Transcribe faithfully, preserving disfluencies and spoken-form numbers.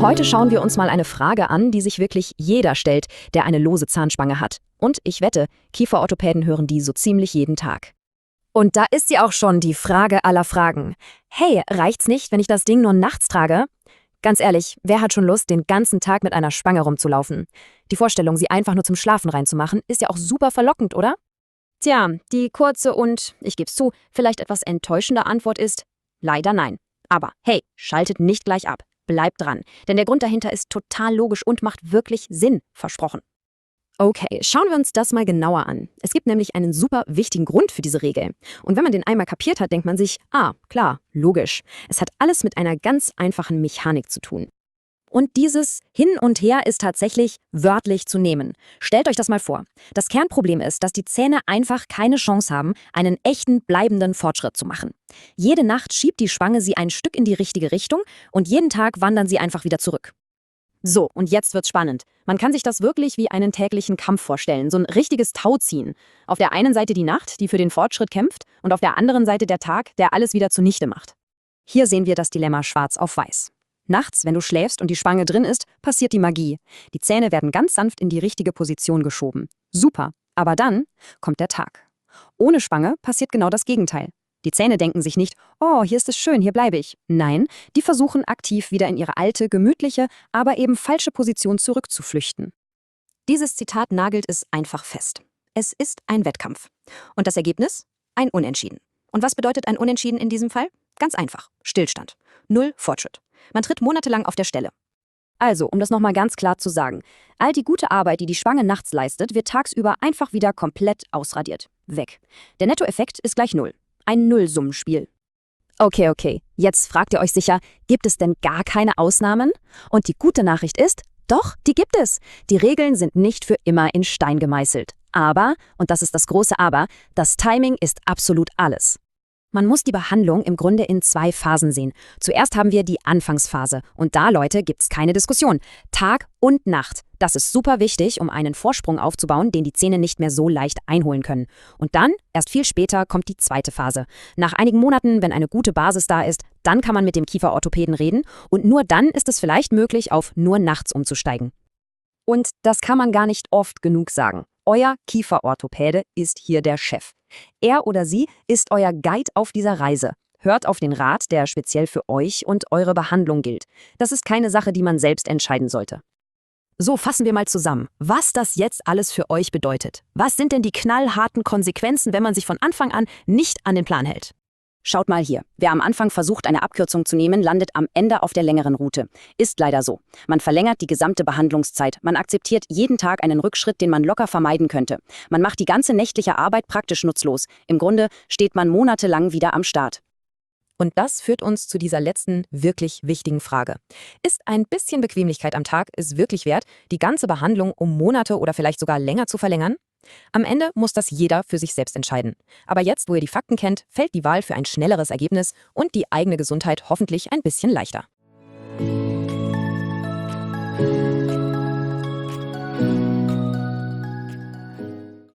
Heute schauen wir uns mal eine Frage an, die sich wirklich jeder stellt, der eine lose Zahnspange hat. Und ich wette, Kieferorthopäden hören die so ziemlich jeden Tag. Und da ist sie auch schon, die Frage aller Fragen. Hey, reicht's nicht, wenn ich das Ding nur nachts trage? Ganz ehrlich, wer hat schon Lust, den ganzen Tag mit einer Spange rumzulaufen? Die Vorstellung, sie einfach nur zum Schlafen reinzumachen, ist ja auch super verlockend, oder? Tja, die kurze und, ich geb's zu, vielleicht etwas enttäuschende Antwort ist, leider nein. Aber hey, schaltet nicht gleich ab. Bleibt dran, denn der Grund dahinter ist total logisch und macht wirklich Sinn, versprochen. Okay, schauen wir uns das mal genauer an. Es gibt nämlich einen super wichtigen Grund für diese Regel. Und wenn man den einmal kapiert hat, denkt man sich, ah, klar, logisch. Es hat alles mit einer ganz einfachen Mechanik zu tun. Und dieses Hin und Her ist tatsächlich wörtlich zu nehmen. Stellt euch das mal vor. Das Kernproblem ist, dass die Zähne einfach keine Chance haben, einen echten, bleibenden Fortschritt zu machen. Jede Nacht schiebt die Spange sie ein Stück in die richtige Richtung und jeden Tag wandern sie einfach wieder zurück. So, und jetzt wird's spannend. Man kann sich das wirklich wie einen täglichen Kampf vorstellen, so ein richtiges Tauziehen. Auf der einen Seite die Nacht, die für den Fortschritt kämpft, und auf der anderen Seite der Tag, der alles wieder zunichte macht. Hier sehen wir das Dilemma schwarz auf weiß. Nachts, wenn du schläfst und die Spange drin ist, passiert die Magie. Die Zähne werden ganz sanft in die richtige Position geschoben. Super, aber dann kommt der Tag. Ohne Spange passiert genau das Gegenteil. Die Zähne denken sich nicht, oh, hier ist es schön, hier bleibe ich. Nein, die versuchen aktiv wieder in ihre alte, gemütliche, aber eben falsche Position zurückzuflüchten. Dieses Zitat nagelt es einfach fest. Es ist ein Wettkampf. Und das Ergebnis? Ein Unentschieden. Und was bedeutet ein Unentschieden in diesem Fall? Ganz einfach. Stillstand. Null Fortschritt. Man tritt monatelang auf der Stelle. Also, um das nochmal ganz klar zu sagen, all die gute Arbeit, die die Spange nachts leistet, wird tagsüber einfach wieder komplett ausradiert. Weg. Der Nettoeffekt ist gleich Null. Ein Nullsummenspiel. Okay, okay. Jetzt fragt ihr euch sicher, gibt es denn gar keine Ausnahmen? Und die gute Nachricht ist, doch, die gibt es. Die Regeln sind nicht für immer in Stein gemeißelt. Aber, und das ist das große Aber, das Timing ist absolut alles. Man muss die Behandlung im Grunde in zwei Phasen sehen. Zuerst haben wir die Anfangsphase. Und da, Leute, gibt's keine Diskussion. Tag und Nacht. Das ist super wichtig, um einen Vorsprung aufzubauen, den die Zähne nicht mehr so leicht einholen können. Und dann, erst viel später, kommt die zweite Phase. Nach einigen Monaten, wenn eine gute Basis da ist, dann kann man mit dem Kieferorthopäden reden. Und nur dann ist es vielleicht möglich, auf nur nachts umzusteigen. Und das kann man gar nicht oft genug sagen. Euer Kieferorthopäde ist hier der Chef. Er oder sie ist euer Guide auf dieser Reise. Hört auf den Rat, der speziell für euch und eure Behandlung gilt. Das ist keine Sache, die man selbst entscheiden sollte. So, fassen wir mal zusammen, was das jetzt alles für euch bedeutet. Was sind denn die knallharten Konsequenzen, wenn man sich von Anfang an nicht an den Plan hält? Schaut mal hier. Wer am Anfang versucht, eine Abkürzung zu nehmen, landet am Ende auf der längeren Route. Ist leider so. Man verlängert die gesamte Behandlungszeit. Man akzeptiert jeden Tag einen Rückschritt, den man locker vermeiden könnte. Man macht die ganze nächtliche Arbeit praktisch nutzlos. Im Grunde steht man monatelang wieder am Start. Und das führt uns zu dieser letzten, wirklich wichtigen Frage. Ist ein bisschen Bequemlichkeit am Tag es wirklich wert, die ganze Behandlung um Monate oder vielleicht sogar länger zu verlängern? Am Ende muss das jeder für sich selbst entscheiden. Aber jetzt, wo ihr die Fakten kennt, fällt die Wahl für ein schnelleres Ergebnis und die eigene Gesundheit hoffentlich ein bisschen leichter.